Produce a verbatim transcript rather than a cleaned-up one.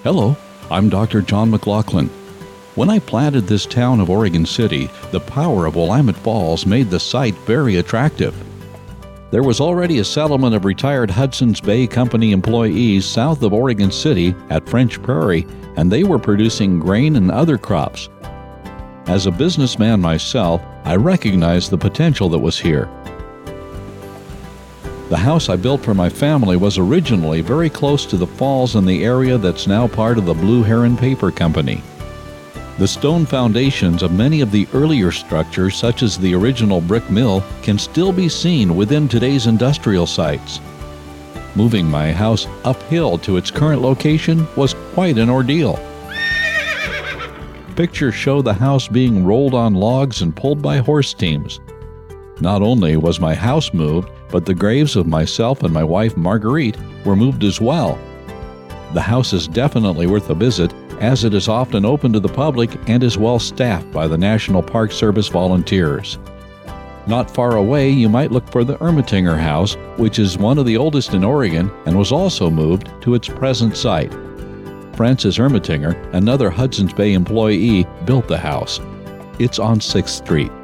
Hello, I'm Doctor John McLaughlin. When I planted this town of Oregon City, the power of Willamette Falls made the site very attractive. There was already a settlement of retired Hudson's Bay Company employees south of Oregon City at French Prairie, and they were producing grain and other crops. As a businessman myself, I recognized the potential that was here. The house I built for my family was originally very close to the falls in the area that's now part of the Blue Heron Paper Company. The stone foundations of many of the earlier structures, such as the original brick mill, can still be seen within today's industrial sites. Moving my house uphill to its current location was quite an ordeal. Pictures show the house being rolled on logs and pulled by horse teams. Not only was my house moved, but the graves of myself and my wife Marguerite were moved as well. The house is definitely worth a visit, as it is often open to the public and is well staffed by the National Park Service volunteers. Not far away, you might look for the Ermatinger House, which is one of the oldest in Oregon and was also moved to its present site. Francis Ermatinger, another Hudson's Bay employee, built the house. It's on sixth Street.